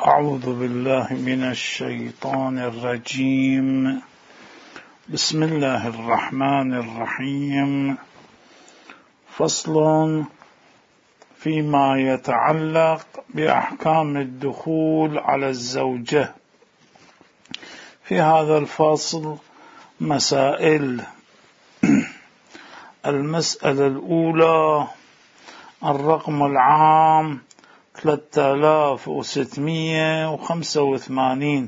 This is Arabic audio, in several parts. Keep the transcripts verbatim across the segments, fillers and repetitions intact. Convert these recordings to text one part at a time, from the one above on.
أعوذ بالله من الشيطان الرجيم. بسم الله الرحمن الرحيم. فصل فيما يتعلق بأحكام الدخول على الزوجة. في هذا الفصل مسائل. المسألة الأولى الرقم العام ثلاثة آلاف وستمئة وخمسة وثمانين.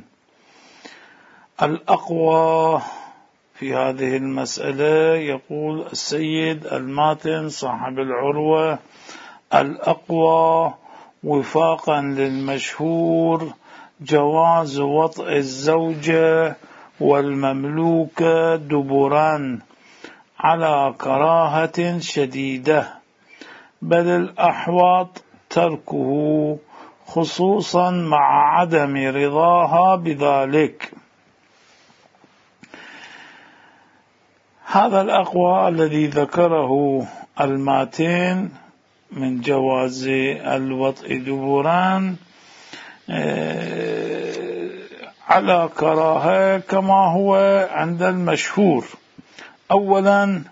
الأقوى في هذه المسألة يقول السيد الماتن صاحب العروة: الأقوى وفاقا للمشهور جواز وطئ الزوجة والمملوكة دبرا على كراهة شديدة، بل الأحوط تركه خصوصا مع عدم رضاها بذلك. هذا الأقوى الذي ذكره الماتن من جواز الوطء دبران على كراهة كما هو عند المشهور. أولا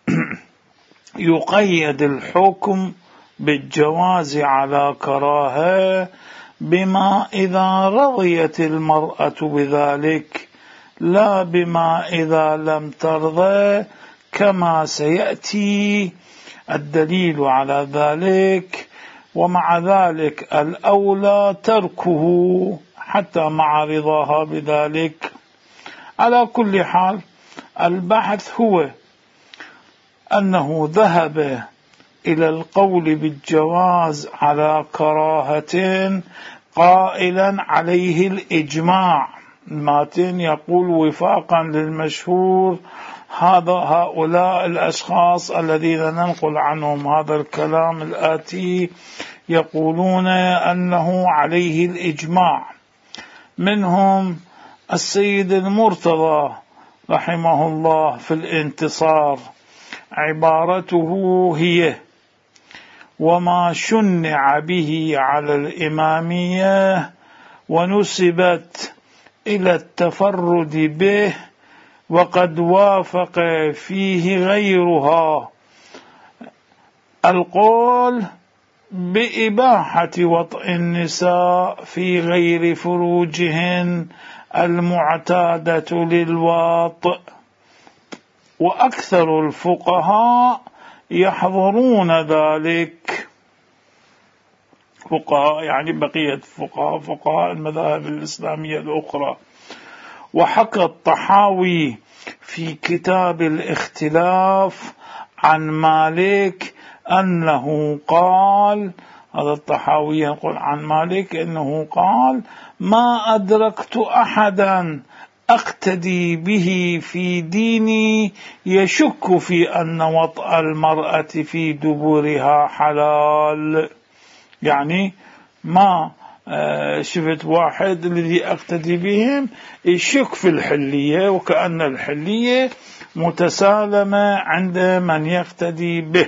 يقيد الحكم بالجواز على كراهة بما إذا رضيت المرأة بذلك، لا بما إذا لم ترضى، كما سيأتي الدليل على ذلك. ومع ذلك الأولى تركه حتى مع رضاها بذلك. على كل حال البحث هو أنه ذهب إلى القول بالجواز على كراهة قائلا عليه الإجماع. الماتن يقول وفاقا للمشهور. هذا هؤلاء الأشخاص الذين ننقل عنهم هذا الكلام الآتي يقولون أنه عليه الإجماع. منهم السيد المرتضى رحمه الله في الانتصار، عبارته هي: وما شنع به على الإمامية ونسبت إلى التفرد به وقد وافق فيه غيرها القول بإباحة وطئ النساء في غير فروجهن المعتادة للواطئ، وأكثر الفقهاء يحضرون ذلك. فقهاء يعني بقية فقهاء فقهاء المذاهب الإسلامية الأخرى. وحكى الطحاوي في كتاب الاختلاف عن مالك أنه قال، هذا الطحاوي يقول عن مالك أنه قال: ما أدركت أحدا أقتدي به في ديني يشك في أن وطأ المرأة في دبرها حلال. يعني ما شفت واحد الذي أقتدي بهم يشك في الحلية، وكأن الحلية متسالمة عند من يقتدي به.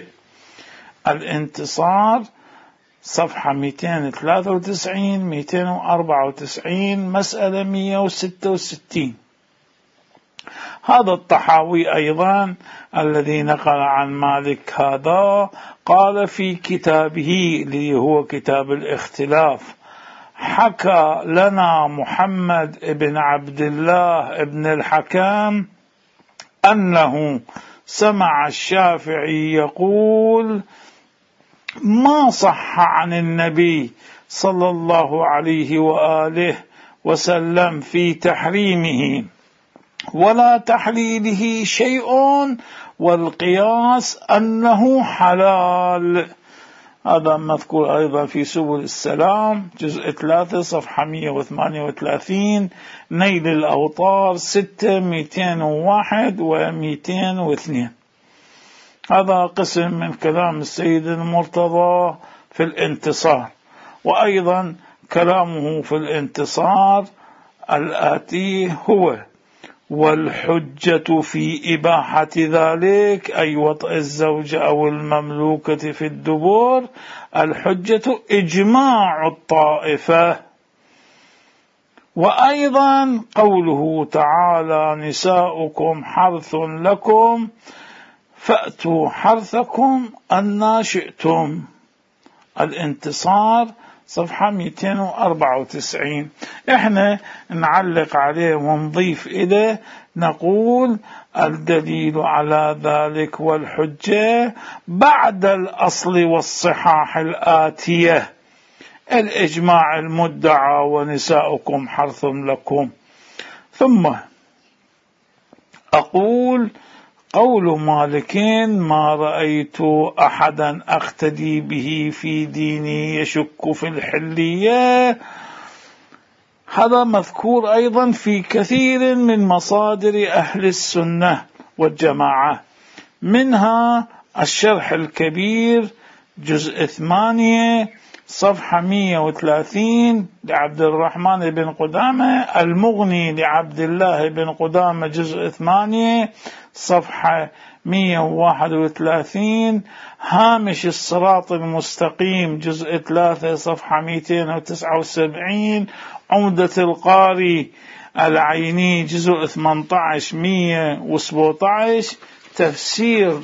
الانتصار صفحة مئتين وثلاثة وتسعين مئتين وأربعة وتسعين مسألة مئة وستة وستين. هذا الطحاوي أيضا الذي نقل عن مالك هذا قال في كتابه اللي هو كتاب الاختلاف: حكى لنا محمد بن عبد الله بن الحكم أنه سمع الشافعي يقول: ما صح عن النبي صلى الله عليه وآله وسلم في تحريمه ولا تحليله شيء، والقياس أنه حلال. هذا مذكور أيضا في سبل السلام جزء ثلاثة صفحة مئة وثمانية وثلاثين، نيل الأوطار ستة مئتين وواحد ومئتين واثنين. هذا قسم من كلام السيد المرتضى في الانتصار. وأيضا كلامه في الانتصار الآتي هو: والحجة في إباحة ذلك، أي وطئ الزوجة أو المملوكة في الدبور، الحجة إجماع الطائفة. وأيضا قوله تعالى نساؤكم حرث لكم فأتوا حرثكم أن شئتم، الانتصار صفحة مئتين وأربعة وتسعين. احنا نعلق عليه ونضيف إليه نقول الدليل على ذلك والحجة بعد الأصل والصحاح الآتية: الإجماع المدعى ونساؤكم حرث لكم. ثم أقول قول مالك: ما رأيت أحدا أقتدي به في ديني يشك في الحلية. هذا مذكور أيضا في كثير من مصادر أهل السنة والجماعة، منها الشرح الكبير جزء ثمانية صفحة مئة وثلاثين لعبد الرحمن بن قدامة، المغني لعبد الله بن قدامة جزء ثمانية صفحة مئة وواحد وثلاثين، هامش الصراط المستقيم جزء ثلاثة صفحة مئتين وتسعة وسبعين، عمدة القاري العيني جزء ثمانية عشر مئة وسبعة عشر، تفسير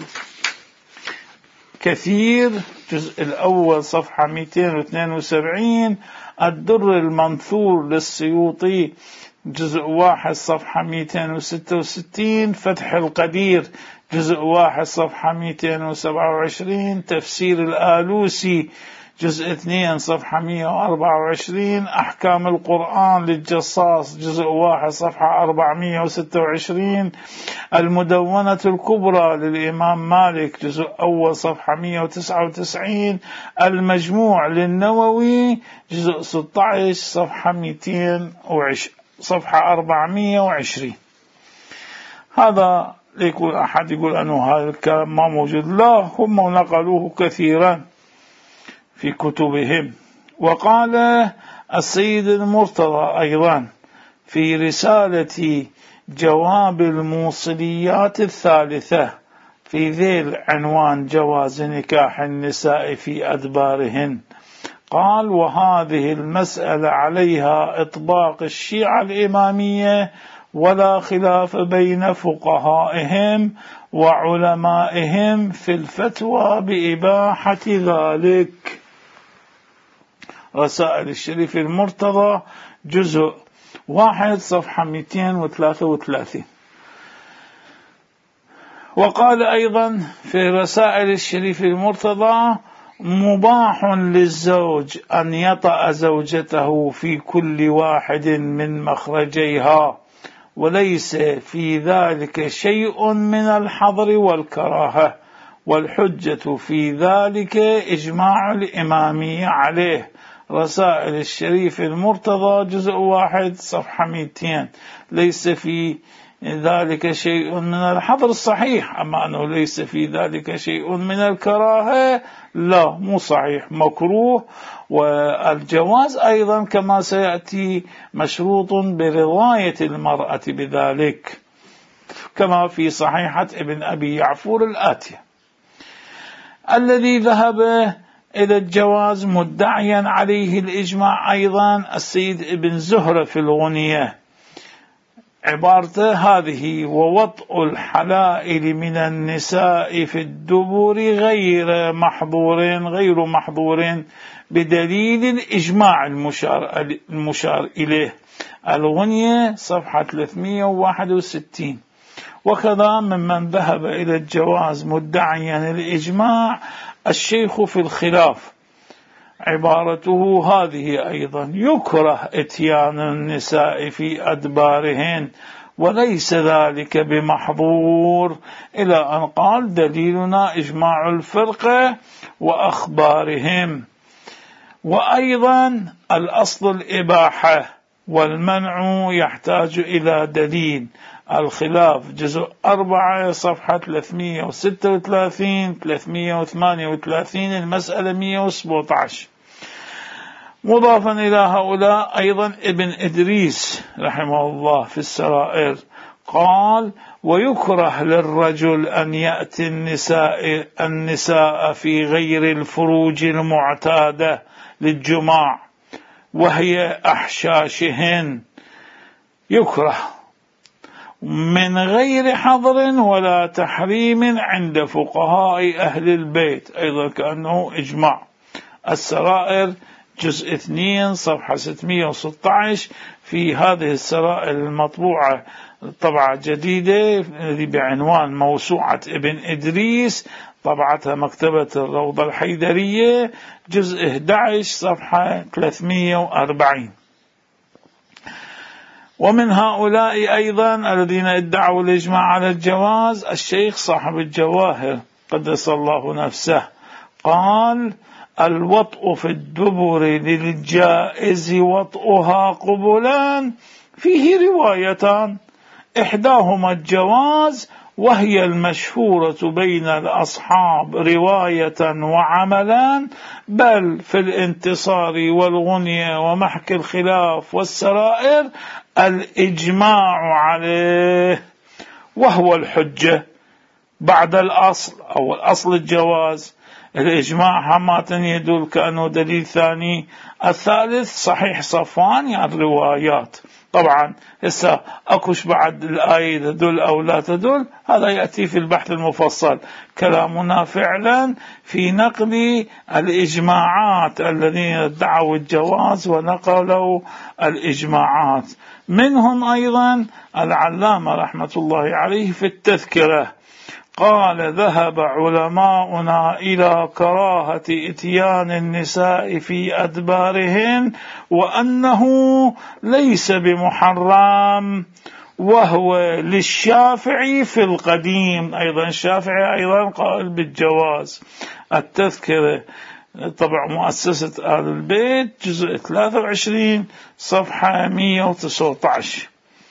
كثير الجزء الأول صفحة مئتين واثنين وسبعين، الدر المنثور للسيوطي جزء واحد صفحة مئتين وستة وستين، فتح القدير جزء واحد صفحة مئتين وسبعة وعشرين، تفسير الآلوسي جزء اثنين صفحة مئة وأربعة وعشرين، أحكام القرآن للجصاص جزء واحد صفحة أربعمئة وستة وعشرين، المدونة الكبرى للإمام مالك جزء أول صفحة مئة وتسعة وتسعين، المجموع للنووي جزء ستة عشر صفحة مئتين وعشرين صفحة أربعمئة وعشرين. هذا يقول أحد يقول أنه هذا الكلام ما موجود، لا، هم نقلوه كثيرا في كتبهم. وقال السيد المرتضى أيضا في رسالة جواب الموصليات الثالثة في ذيل عنوان جواز نكاح النساء في أدبارهن، قال: وهذه المسألة عليها إطباق الشيعة الإمامية ولا خلاف بين فقهائهم وعلمائهم في الفتوى بإباحة ذلك. رسائل الشريف المرتضى جزء واحد صفحة مئتين وثلاثة وثلاثين. وقال أيضا في رسائل الشريف المرتضى: مباح للزوج أن يطأ زوجته في كل واحد من مخرجيها، وليس في ذلك شيء من الحظر والكراهة، والحجة في ذلك إجماع الإمامية عليه. رسائل الشريف المرتضى جزء واحد صفحة مئتين. ليس في ذلك شيء من الحظر الصحيح، أما أنه ليس في ذلك شيء من الكراهة لا، مو صحيح، مكروه. والجواز أيضا كما سيأتي مشروط برضاية المرأة بذلك، كما في صحيحة ابن أبي يعفور الآتية. الذي ذهب إلى الجواز مدعيا عليه الإجماع أيضا السيد ابن زهرة في الغنية، عبارته هذه: ووطء الحلائل من النساء في الدبر غير محظور غير محظور بدليل الإجماع المشار, المشار إليه، الغنية صفحة ثلاثمئة وواحد وستين. وكذا ممن ذهب إلى الجواز مدعيا الإجماع الشيخ في الخلاف، عبارته هذه أيضا: يكره إتيان النساء في أدبارهن وليس ذلك بمحظور، إلى أن قال: دليلنا إجماع الفرقة وأخبارهم. وأيضا الأصل الإباحة والمنع يحتاج إلى دليل، الخلاف جزء أربعة صفحة ثلاثمئة وستة وثلاثين ثلاثمئة وثمانية وثلاثين، المسألة مئة وسبعة عشر. مضافا إلى هؤلاء أيضا ابن إدريس رحمه الله في السرائر قال: ويكره للرجل أن يأتي النساء, النساء في غير الفروج المعتادة للجماع وهي أحشاشهن يكره من غير حظر ولا تحريم عند فقهاء أهل البيت، أيضا كأنه إجماع. السرائر جزء اثنين صفحة ستمائة وستة عشر، في هذه السرائر المطبوعة طبعة جديدة الذي بعنوان موسوعة ابن إدريس، طبعتها مكتبة الروضة الحيدرية، جزء أحد عشر صفحة ثلاثمائة وأربعين. ومن هؤلاء أيضا الذين ادعوا الإجماع على الجواز الشيخ صاحب الجواهر قدس الله نفسه، قال: الوطء في الدبر للجائز وطئها قبلان فيه روايتان، إحداهما الجواز وهي المشهورة بين الأصحاب رواية وعملان، بل في الانتصار والغنية ومحك الخلاف والسرائر الإجماع عليه، وهو الحجة بعد الأصل أو الأصل الجواز. الإجماع همات يدل كأنه دليل ثاني. الثالث صحيح صفوان يعني الروايات. طبعا هسه أكوش بعد الآية تدل أو لا تدل، هذا يأتي في البحث المفصل. كلامنا فعلا في نقل الإجماعات الذين ادعوا الجواز ونقلوا الإجماعات. منهم أيضا العلامة رحمة الله عليه في التذكرة قال: ذهب علماؤنا إلى كراهة إتيان النساء في أدبارهن وأنه ليس بمحرم، وهو للشافعي في القديم. أيضا الشافعي أيضا قال بالجواز. التذكرة طبع مؤسسة آل البيت جزء ثلاثة وعشرين صفحة مئة وتسعة عشر.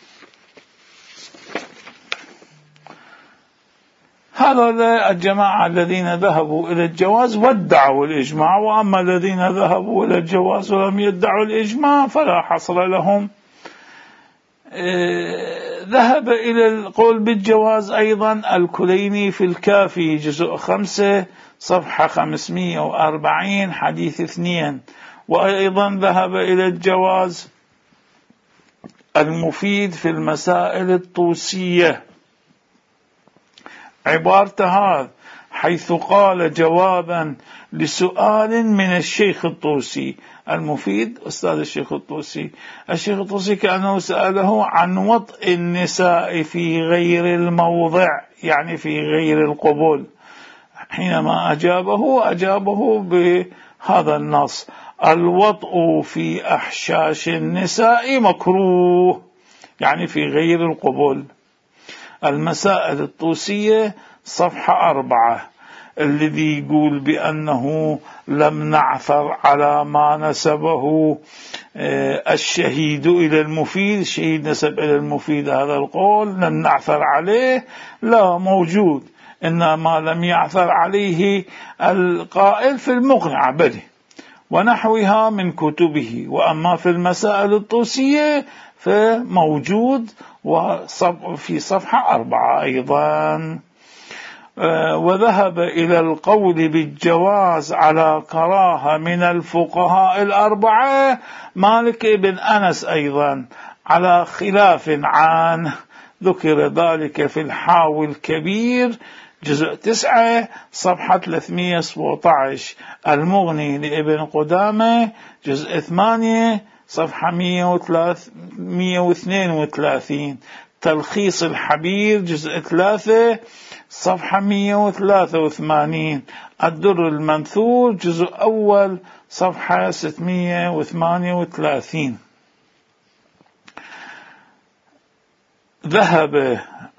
هذا الجماعة الذين ذهبوا إلى الجواز وادعوا الإجماع، وأما الذين ذهبوا إلى الجواز ولم يدعوا الإجماع فلا حصر لهم. ذهب إلى القول بالجواز أيضا الكليني في الكافي جزء خمسة صفحة خمسمائة وأربعين حديث اثنين. وأيضا ذهب إلى الجواز المفيد في المسائل الطوسية، عبارة هذا حيث قال جوابا لسؤال من الشيخ الطوسي. المفيد أستاذ الشيخ الطوسي، الشيخ الطوسي كأنه سأله عن وطء النساء في غير الموضع، يعني في غير القبول. حينما أجابه أجابه بهذا النص: الوطء في أحشاش النساء مكروه، يعني في غير القبول. المسائل الطوسية صفحة أربعة، الذي يقول بأنه لم نعثر على ما نسبه الشهيد إلى المفيد، الشهيد نسب إلى المفيد هذا القول، لم نعثر عليه، لا موجود، إنما لم يعثر عليه القائل في المقنعة بل ونحوها من كتبه. وأما في المسائل الطوسية فموجود وفي صفحة أربعة أيضا. وذهب إلى القول بالجواز على كراهة من الفقهاء الأربعة مالك بن أنس أيضا على خلاف عنه، ذكر ذلك في الحاوي الكبير جزء تسعة صفحة ثلاثمائة وسبعة عشر، المغني لابن قدامة جزء ثمانية صفحة مئة واثنين وثلاثين، تلخيص الحبير جزء ثلاثة صفحة مئة وثلاثة وثمانين، الدر المنثور جزء أول صفحة ستمائة وثمانية وثلاثين. ذهب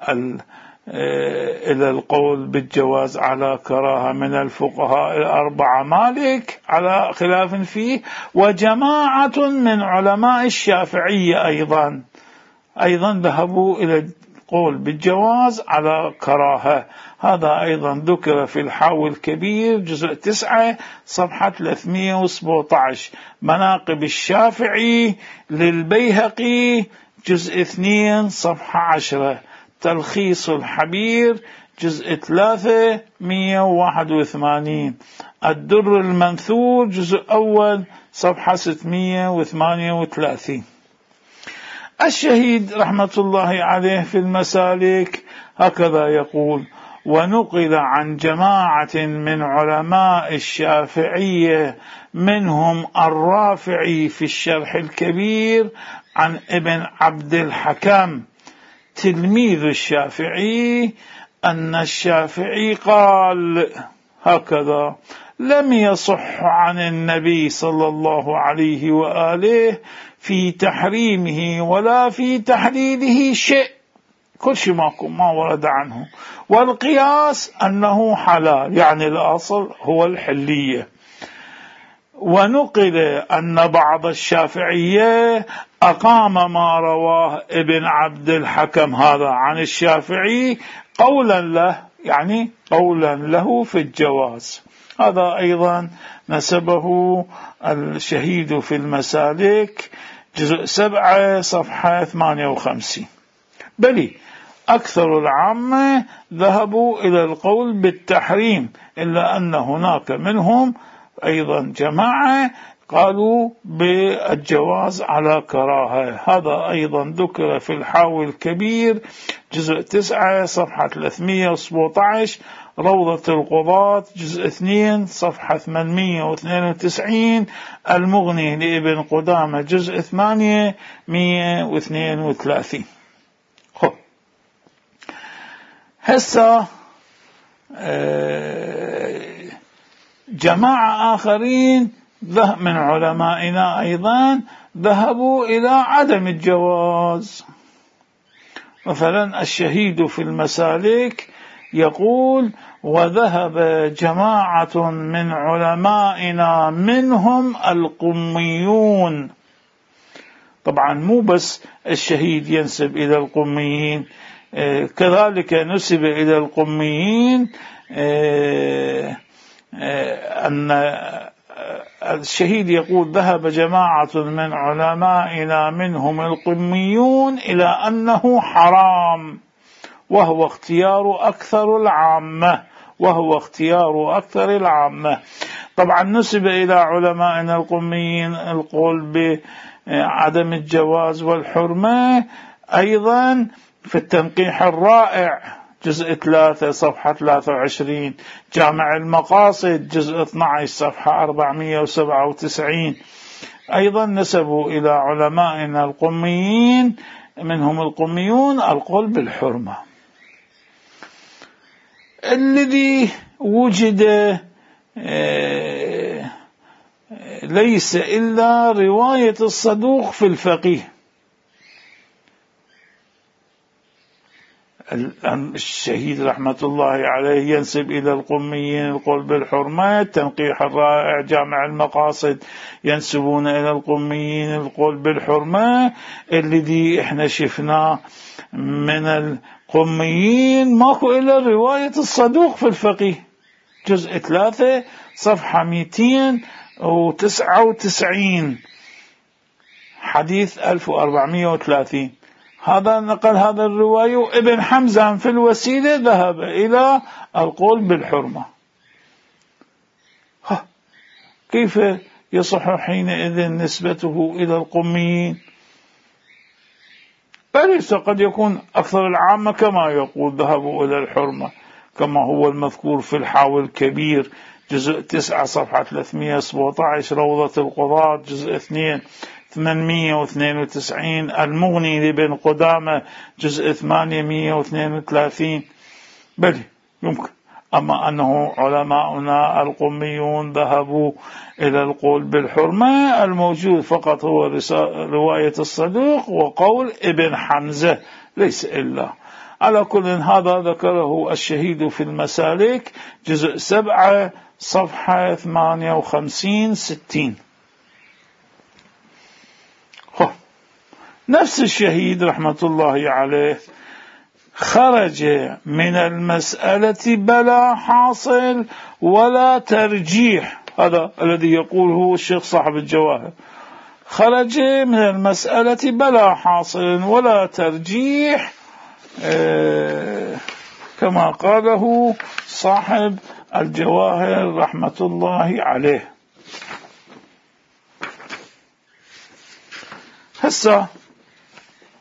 إلى القول بالجواز على كراهة من الفقهاء الأربعة مالك على خلاف فيه، وجماعة من علماء الشافعية أيضا أيضا ذهبوا إلى القول بالجواز على كراهة. هذا أيضا ذكر في الحاوي الكبير جزء تسعة صفحة ثلاثمائة وسبعة عشر، مناقب الشافعي للبيهقي جزء اثنين صفحة عشرة، تلخيص الحبير جزء ثلاثة مئة وواحد وثمانين، الدر المنثور جزء أول صفحة ستمائة وثمانية وثلاثين. الشهيد رحمة الله عليه في المسالك هكذا يقول: ونقل عن جماعة من علماء الشافعية منهم الرافعي في الشرح الكبير عن ابن عبد الحكم تلميذ الشافعي أن الشافعي قال هكذا: لم يصح عن النبي صلى الله عليه وآله في تحريمه ولا في تحليله شيء، كل شيء ماكو ما ورد عنه، والقياس أنه حلال، يعني الأصل هو الحلية. ونقل أن بعض الشافعية أقام ما رواه ابن عبد الحكم هذا عن الشافعي قولا له، يعني قولا له في الجواز. هذا أيضا نسبه الشهيد في المسالك جزء سبعة صفحة ثمانية وخمسين. بل أكثر العامة ذهبوا إلى القول بالتحريم، إلا أن هناك منهم أيضا جماعة قالوا بالجواز على كراهة. هذا أيضا ذكر في الحاوي الكبير جزء تسعة صفحة ثلاثمئة وسبعة عشر، روضة القضاة جزء اثنين صفحة ثمانمئة واثنين وتسعين، المغني لابن قدامة جزء ثمانية مئة واثنين وثلاثين. هسه جماعة آخرين من علمائنا أيضا ذهبوا إلى عدم الجواز. مثلا الشهيد في المسالك يقول: وذهب جماعة من علمائنا منهم القميون. طبعا مو بس الشهيد ينسب إلى القميين، كذلك نسب إلى القميين أن الشهيد يقول: ذهب جماعة من علمائنا منهم القميون إلى أنه حرام، وهو اختيار أكثر العامة وهو اختيار أكثر العامة. طبعا نسب إلى علمائنا القميين القول بعدم الجواز والحرمة أيضا في التنقيح الرائع جزء ثلاثة صفحة ثلاثة وعشرين، جامع المقاصد جزء اثني عشر صفحة أربعمئة وسبعة وتسعين. أيضا نسبوا إلى علمائنا القميين منهم القميون القول بالحرمة. الذي وجد ليس إلا رواية الصدوق في الفقيه. الشهيد رحمة الله عليه ينسب إلى القميين القول بالحرمة، تنقيح الرائع جامع المقاصد ينسبون إلى القميين القول بالحرمة. الذي احنا شفناه من القميين ماكو إلا رواية الصدوق في الفقيه جزء ثلاثة صفحة مئتين وتسعة وتسعين، حديث ألف وأربعمئة وثلاثين. هذا نقل هذا الرواية. ابن حمزة في الوسيلة ذهب إلى القول بالحرمة. ها كيف يصح حينئذ نسبته إلى القميين؟ فليس قد يكون أكثر العامة كما يقول ذهبوا إلى الحرمة، كما هو المذكور في الحاوي الكبير جزء تسعة صفحة ثلاثمئة وسبعة عشر، روضة القضاة جزء اثنين ثمانمئة واثنين وتسعين، المغني لابن قدامة جزء ثمانمئة واثنين وثلاثين. بل يمكن. أما أنه علماؤنا القميون ذهبوا إلى القول بالحرمة، الموجود فقط هو رواية الصدوق وقول ابن حمزة، ليس إلا. على كل هذا ذكره الشهيد في المسالك جزء سبعة صفحة ثمانية وخمسين ستين. نفس الشهيد رحمة الله عليه خرج من المسألة بلا حاصل ولا ترجيح. هذا الذي يقوله الشيخ صاحب الجواهر، خرج من المسألة بلا حاصل ولا ترجيح، كما قاله صاحب الجواهر رحمة الله عليه. هسه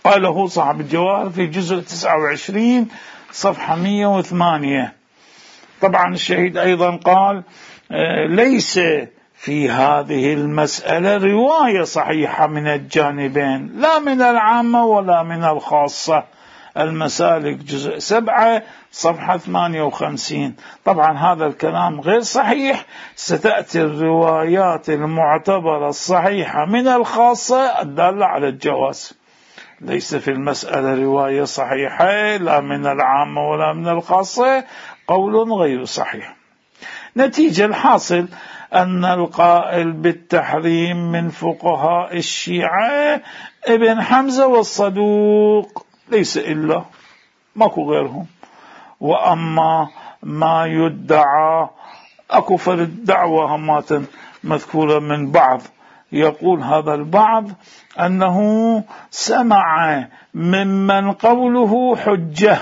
قاله صاحب الجواهر في جزء تسعة وعشرين صفحة مئة وثمانية. طبعا الشهيد أيضا قال ليس في هذه المسألة رواية صحيحة من الجانبين، لا من العامة ولا من الخاصة. المسالك جزء سبعة صفحة ثمانية وخمسين. طبعا هذا الكلام غير صحيح. ستأتي الروايات المعتبرة الصحيحة من الخاصة الدالة على الجواز. ليس في المسألة رواية صحيحة لا من العامة ولا من الخاصة، قول غير صحيح. نتيجة الحاصل أن القائل بالتحريم من فقهاء الشيعة ابن حمزة والصدوق، ليس إلا، ماكو غيرهم. وأما ما يدعى، أكو فرد دعوة همات مذكورة من بعض، يقول هذا البعض أنه سمع ممن قوله حجة،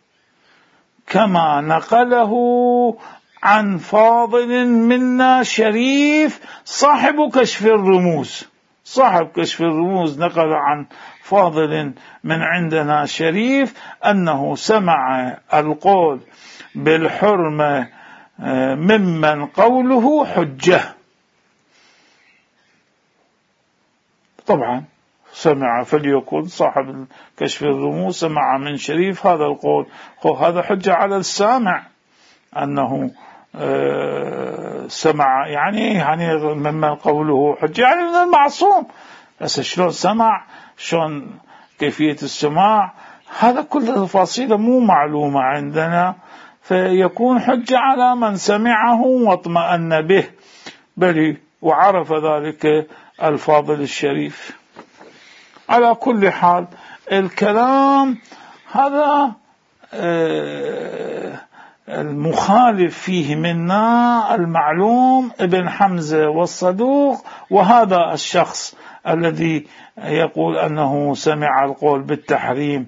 كما نقله عن فاضل منا شريف صاحب كشف الرموز. صاحب كشف الرموز نقل عن فاضل من عندنا شريف أنه سمع القول بالحرمة ممن قوله حجة. طبعا سمع، فليكن صاحب كشف الرموز سمع من شريف هذا القول، هذا حجة على السامع أنه سمع، يعني يعني ممن قوله حجة يعني من المعصوم. بس شلون سمع، شلون كيفية السماع، هذا كل التفاصيل مو معلومة عندنا، فيكون حجة على من سمعه واطمأن به، بل وعرف ذلك الفاضل الشريف. على كل حال الكلام هذا المخالف فيه منا المعلوم ابن حمزة والصدوق، وهذا الشخص الذي يقول أنه سمع القول بالتحريم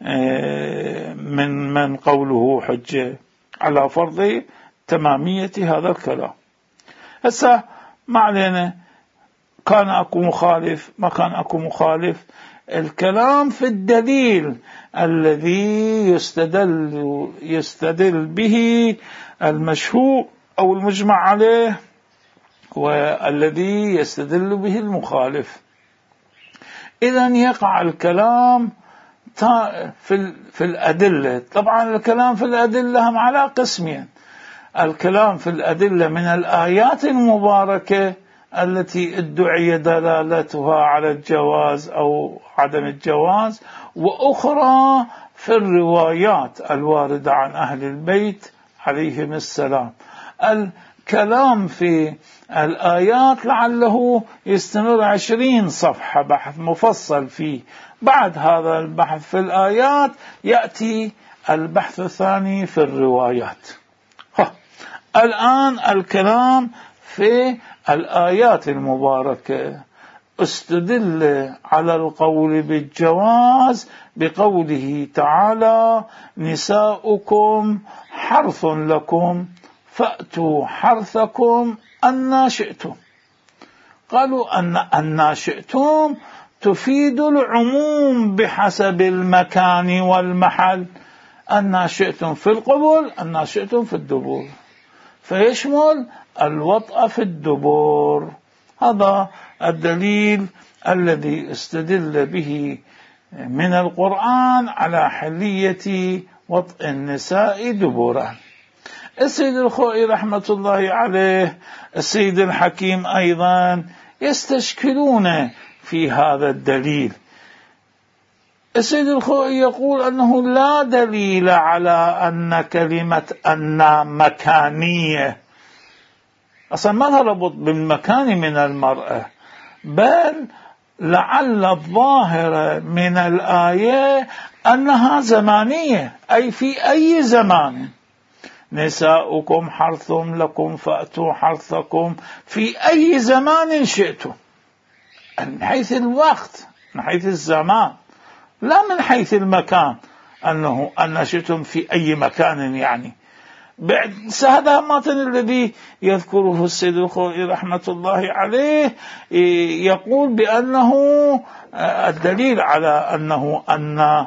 من من قوله حجة، على فرض تمامية هذا الكلام. هسه ما علينا، كان أكو مخالف ما كان أكو مخالف، الكلام في الدليل الذي يستدل يستدل به المشهور أو المجمع عليه، والذي يستدل به المخالف. إذن يقع الكلام في في الأدلة. طبعا الكلام في الأدلة هم على قسمين: الكلام في الأدلة من الآيات المباركة التي ادعي دلالتها على الجواز أو عدم الجواز، وأخرى في الروايات الواردة عن أهل البيت عليهم السلام. الكلام في الآيات لعله يستمر عشرين صفحة بحث مفصل فيه. بعد هذا البحث في الآيات يأتي البحث الثاني في الروايات. الآن الكلام في الآيات المباركة. استدل على القول بالجواز بقوله تعالى: نساؤكم حرث لكم فأتوا حرثكم أن شئتم. قالوا أن أن شئتم تفيد العموم بحسب المكان والمحل، أن شئتم في القبل أن شئتم في الدبور، فيشمل الوطأ في الدبور. هذا الدليل الذي استدل به من القرآن على حلية وطأ النساء دبورا. السيد الخوئي رحمة الله عليه، السيد الحكيم أيضا يستشكلون في هذا الدليل. السيد الخوئي يقول أنه لا دليل على أن كلمة أن مكانية، أصلا ما تربط بالمكان من المرأة، بل لعل الظاهر من الآية أنها زمانية، أي في أي زمان. نساؤكم حرث لكم فأتوا حرثكم في أي زمان شئتم، من حيث الوقت، من حيث الزمان، لا من حيث المكان، أنه أن شئتم في أي مكان يعني. هذا مثلا الذي يذكره السيد الخوئي رحمة الله عليه، يقول بأنه الدليل على أنه أن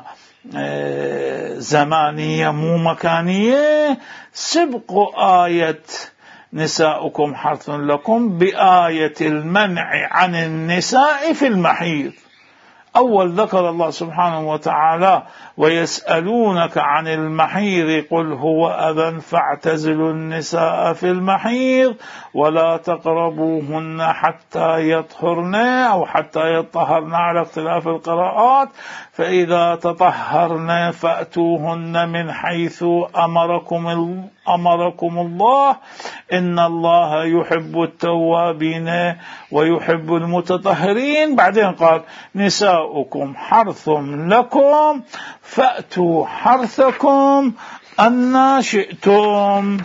زمانية مو مكانية سبق آية نساؤكم حرث لكم بآية المنع عن النساء في المحيض. أول ذكر الله سبحانه وتعالى ويسألونك عن المحيض قل هو أذى فاعتزلوا النساء في المحيض ولا تقربوهن حتى يطهرن أو حتى يطهرن على اختلاف القراءات، فإذا تطهرن فأتوهن من حيث أمركم, أمركم الله إن الله يحب التوابين ويحب المتطهرين. بعدين قال نساؤكم حرث لكم فأتوا حرثكم أن شئتم.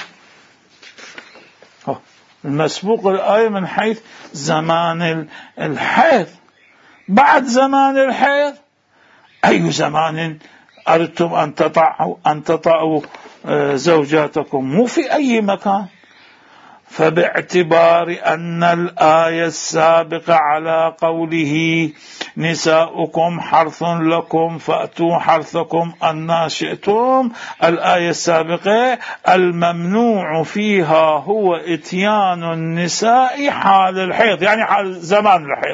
المسبوق الآية من حيث زمان الحيض. بعد زمان الحيض أي زمان أردتم أن تطعوا أن تطعوا زوجاتكم، مو في أي مكان. فباعتبار أن الآية السابقة على قوله نساؤكم حرث لكم فأتوا حرثكم أن شئتم، الآية السابقة الممنوع فيها هو إتيان النساء حال الحيض، يعني حال زمان الحيض.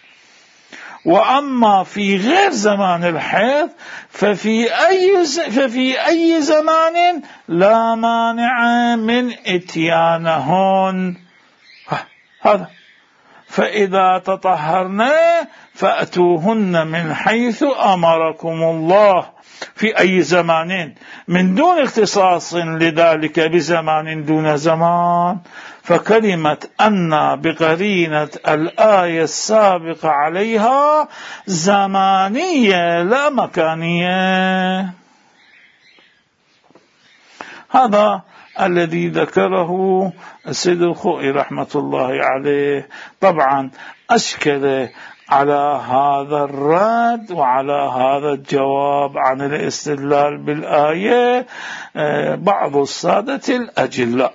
وأما في غير زمان الحيض ففي أي ففي أي زمان لا مانع من إتيانهن. هذا فإذا تطهرن فأتوهن من حيث أمركم الله في أي زمان من دون اختصاص لذلك بزمان دون زمان. فكلمة أن بقرينة الآية السابقة عليها زمانية لا مكانية. هذا الذي ذكره السيد الخوئي رحمة الله عليه. طبعا أشكل على هذا الرد وعلى هذا الجواب عن الاستدلال بالآية بعض السادة الأجلاء،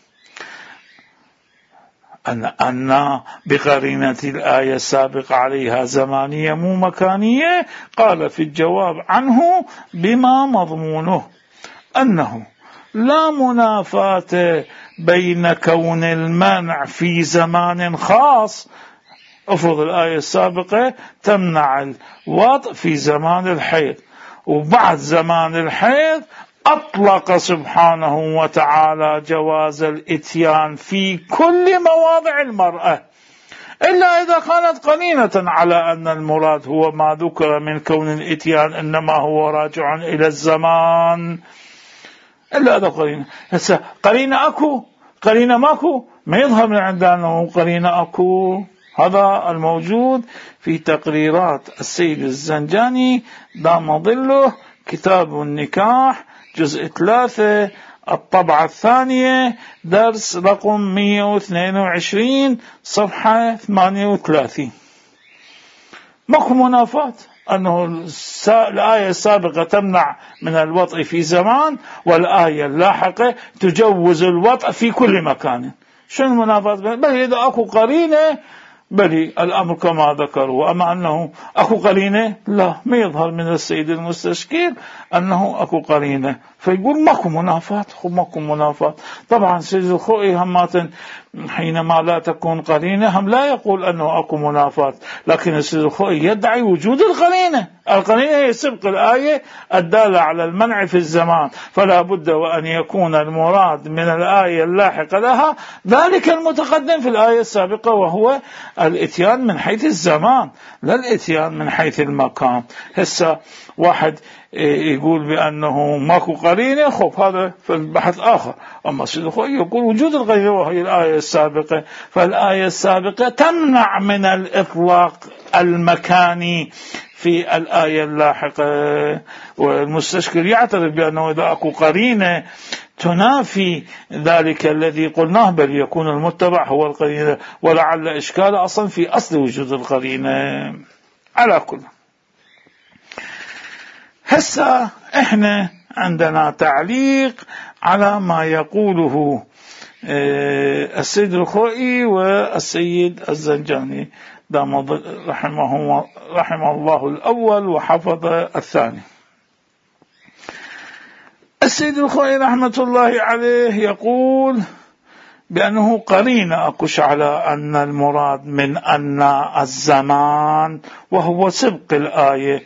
أن أن بقرينة الآية السابقة عليها زمانية مو مكانية. قال في الجواب عنه بما مضمونه أنه لا منافاة بين كون المنع في زمان خاص. أفرض الآية السابقة تمنع الوطء في زمان الحيض، وبعد زمان الحيض أطلق سبحانه وتعالى جواز الإتيان في كل مواضع المرأة، إلا إذا كانت قرينة على أن المراد هو ما ذكر من كون الإتيان إنما هو راجع إلى الزمان. إلا إذا قرينة هسه قرينة أكو قرينة ماكو، ما يظهر من عندنا أنه قرينة أكو. هذا الموجود في تقريرات السيد الزنجاني دام ظله كتاب النكاح جزء ثلاثة الطبعة الثانية درس رقم مئة واثنين وعشرين صفحة ثمانية وثلاثين. ماكو منافاة أنه الآية السابقة تمنع من الوطء في زمان والآية اللاحقة تجوز الوطء في كل مكان. شو المنافاة؟ بل إذا أكو قرينة بل الأمر كما ذكروا. أما أنه أكو قرينة لا، ما يظهر من السيد المستشكل أنه أكو قرينة، فيقول ماكو منافاة. ماكو منافاة. طبعا سيد الخوئي همات حينما لا تكون قرينة هم لا يقول أنه أكو منافاة، لكن السيد الخوئي يدعي وجود القرينة. القرينة هي سبق الآية الدالة على المنع في الزمان، فلا بد وأن يكون المراد من الآية اللاحقة لها ذلك المتقدم في الآية السابقة، وهو الإتيان من حيث الزمان لا الإتيان من حيث المكان. هسه واحد يقول بأنه ماكو قرينة، خب هذا في البحث آخر. أما السيد الخوئي يقول وجود القرينة وهي الآية السابقة، فالآية السابقة تمنع من الإطلاق المكاني في الآية اللاحقة. والمستشكل يعترف بأنه إذا أكو قرينة تنافي ذلك الذي قلناه بل يكون المتبع هو القرينة، ولعل إشكال أصلا في أصل وجود القرينة. على كل هسه هسه احنا عندنا تعليق على ما يقوله السيد الخوئي والسيد الزنجاني رحمه, رحمه الله الأول وحفظ الثاني. السيد الخوئي رحمة الله عليه يقول بأنه قرينة أكش على أن المراد من أن الزمان وهو سبق الآية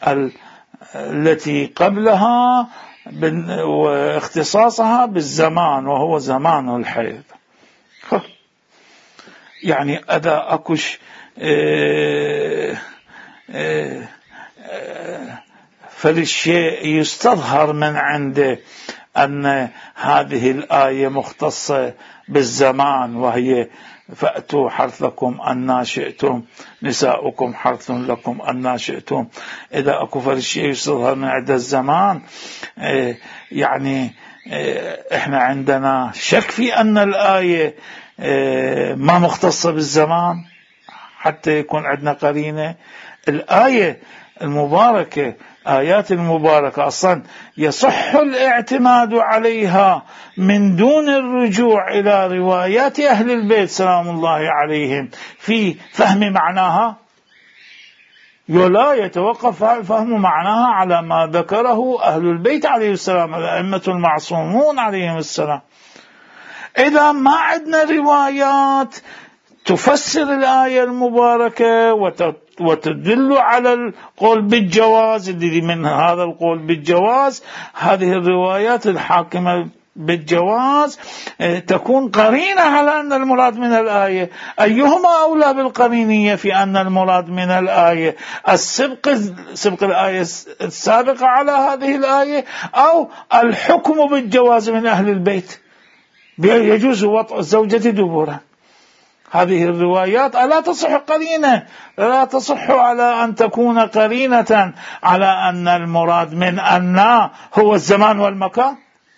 التي قبلها واختصاصها بالزمان وهو زمان الحيض. يعني أدا أكش فالشيء يستظهر من عنده أن هذه الآية مختصة بالزمان، وهي فأتوا حرثكم أن شئتم نساؤكم حرث لكم أن شئتم. إذا أكو فالشيء يستظهر من عند الزمان، يعني إحنا عندنا شك في أن الآية ما مختصة بالزمان حتى يكون عندنا قرينة. الآية المباركة آيات المباركة أصلا يصح الاعتماد عليها من دون الرجوع إلى روايات أهل البيت سلام الله عليهم في فهم معناها، ولا يتوقف فهم معناها على ما ذكره أهل البيت عليه السلام الأئمة المعصومون عليهم السلام. إذا ما عندنا روايات تفسر الآية المباركة وتدل على القول بالجواز، اللي من هذا القول بالجواز هذه الروايات الحاكمة بالجواز تكون قرينة على أن المراد من الآية. أيهما أولى بالقرينية في أن المراد من الآية السبق سبق الآية السابقة على هذه الآية، أو الحكم بالجواز من أهل البيت يجوز وطء الزوجة دبورا؟ هذه الروايات ألا تصح قرينة، لا تصح على أن تكون قرينة على أن المراد من أن هو الزمان والمكان.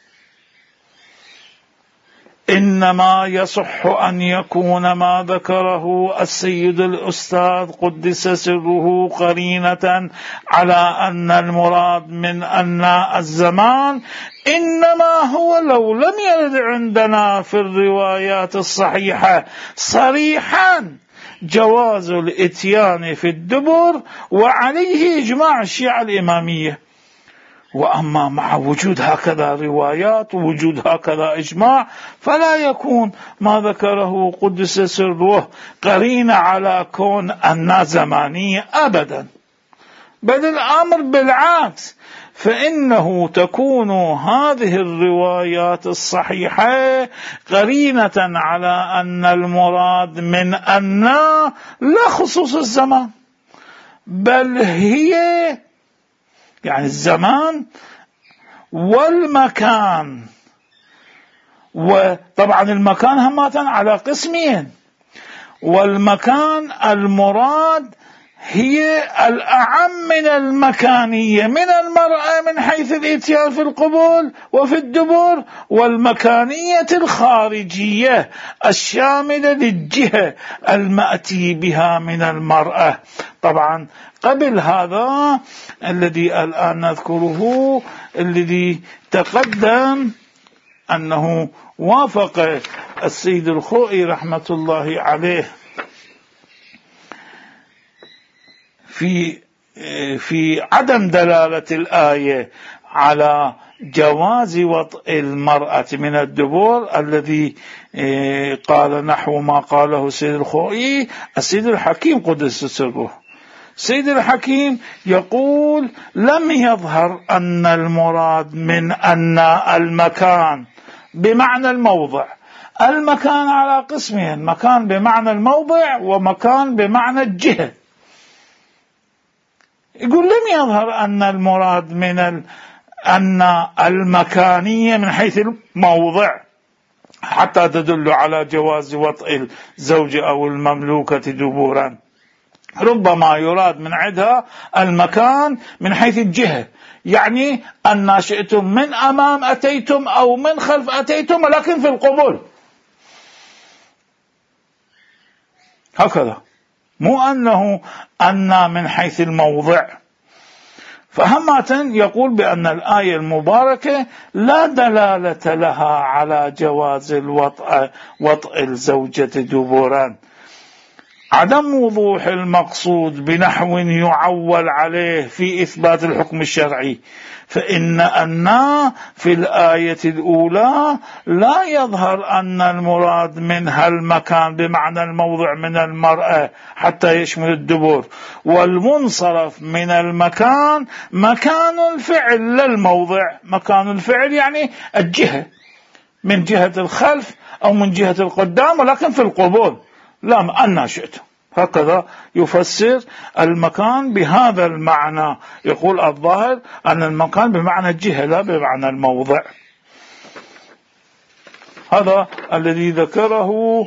إنما يصح أن يكون ما ذكره السيد الأستاذ قدس سره قرينة على أن المراد من أن الزمان، إنما هو لو لم يرد عندنا في الروايات الصحيحة صريحا جواز الإتيان في الدبر، وعليه إجماع الشيعة الإمامية. وأما مع وجود هكذا روايات ووجود هكذا إجماع فلا يكون ما ذكره قدس سره قرينة على كون أن زمانية أبدا، بل الأمر بالعكس، فإنه تكون هذه الروايات الصحيحة قرينة على أن المراد من أن لا خصوص الزمان، بل هي يعني الزمان والمكان. وطبعا المكان همات على قسمين، والمكان المراد هي الأعم من المكانية، من المرأة من حيث الإتيان في القبول وفي الدبر، والمكانية الخارجية الشاملة للجهة المأتي بها من المرأة. طبعا قبل هذا الذي الآن نذكره الذي تقدم أنه وافق السيد الخوئي رحمة الله عليه في في عدم دلالة الآية على جواز وطء المرأة من الدبر، الذي قال نحو ما قاله السيد الخوئي السيد الحكيم قدس سره. سيد الحكيم يقول لم يظهر أن المراد من أن المكان بمعنى الموضع. المكان على قسمين، مكان بمعنى الموضع ومكان بمعنى الجهة. يقول لم يظهر أن المراد من ال... أن المكانية من حيث الموضع حتى تدل على جواز وطء الزوج أو المملوكة دبورا، ربما يراد من عندها المكان من حيث الجهة، يعني أن شئتم من أمام أتيتم أو من خلف أتيتم، ولكن في القبول هكذا، مو أنه أن من حيث الموضع. فهمة يقول بأن الآية المباركة لا دلالة لها على جواز الوطء وطء الزوجة دبرا. عدم وضوح المقصود بنحو يعول عليه في إثبات الحكم الشرعي، فإن أن في الآية الأولى لا يظهر أن المراد منها المكان بمعنى الموضع من المرأة حتى يشمل الدبر، والمنصرف من المكان مكان الفعل لا الموضع. مكان الفعل يعني الجهة، من جهة الخلف أو من جهة القدام، ولكن في القبول لا أن شئت. هكذا يفسر المكان بهذا المعنى، يقول الظاهر أن المكان بمعنى الجهة لا بمعنى الموضع. هذا الذي ذكره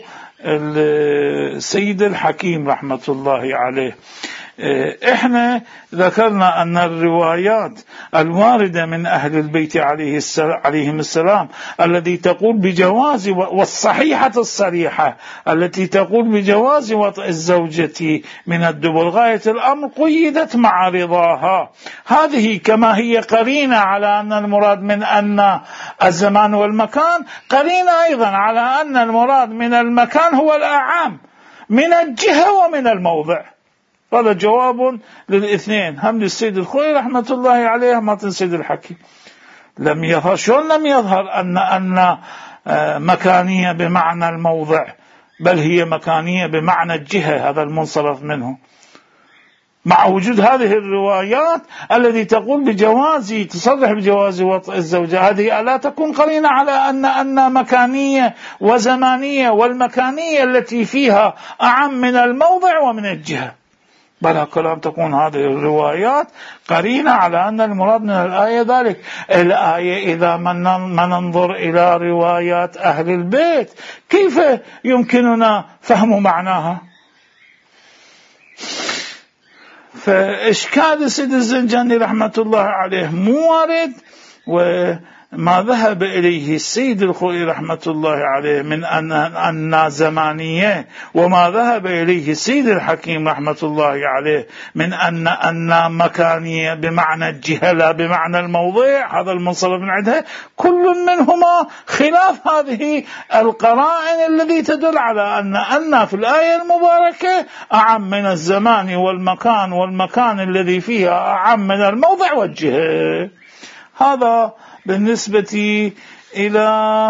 السيد الحكيم رحمة الله عليه. احنا ذكرنا أن الروايات الواردة من أهل البيت عليه السلام عليهم السلام التي تقول بجواز، والصحيحة الصريحة التي تقول بجواز وطئ الزوجة من الدبر غاية الأمر قيدت مع رضاها. هذه كما هي قرينة على أن المراد من أن الزمان والمكان، قرينة أيضا على أن المراد من المكان هو الأعام من الجهة ومن الموضع. هذا جواب للاثنين، هم للسيد الخوئي رحمة الله عليه هم للسيد الحكيم. لم يظهر، شلون لم يظهر أن أن مكانية بمعنى الموضع، بل هي مكانية بمعنى الجهة، هذا المنصرف منه، مع وجود هذه الروايات التي تقول بجواز، تصرح بجواز وطئ الزوجة. هذه لا تكون قرينة على أن أن مكانية وزمانية، والمكانية التي فيها أعم من الموضع ومن الجهة، بل كلام تكون هذه الروايات قرينة على أن المراد من الآية ذلك. الآية إذا من ننظر إلى روايات أهل البيت كيف يمكننا فهم معناها؟ فإشكال السيد الزنجاني رحمة الله عليه مو وارد، وما ذهب إليه السيد الخوئي رحمة الله عليه من أن أن زمانية، وما ذهب إليه السيد الحكيم رحمة الله عليه من أن أن مكانية بمعنى الجهة لا بمعنى الموضع، هذا المنصرف من عندها، كل منهما خلاف هذه القرائن التي تدل على أن أن في الآية المباركة أعم من الزمان والمكان، والمكان الذي فيها أعم من الموضع والجهة. هذا بالنسبة إلى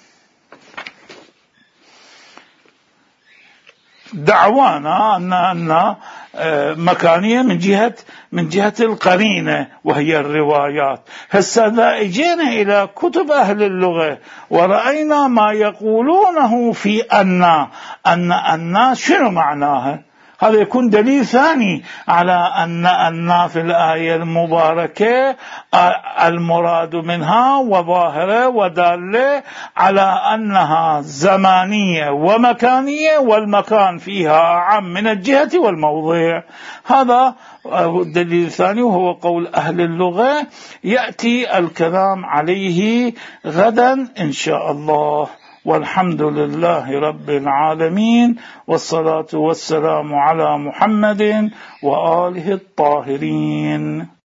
دعوانا أن أن مكانية من جهة من جهة القرينة وهي الروايات. هسه إذا اجينا إلى كتب أهل اللغة ورأينا ما يقولونه في أن أن أن شنو معناها، هذا يكون دليل ثاني على أن أن في الآية المباركة المراد منها وظاهرة ودالة على أنها زمانية ومكانية، والمكان فيها أعم من الجهة والموضع. هذا الدليل الثاني وهو قول أهل اللغة، يأتي الكلام عليه غدا إن شاء الله. والحمد لله رب العالمين، والصلاة والسلام على محمد وآله الطاهرين.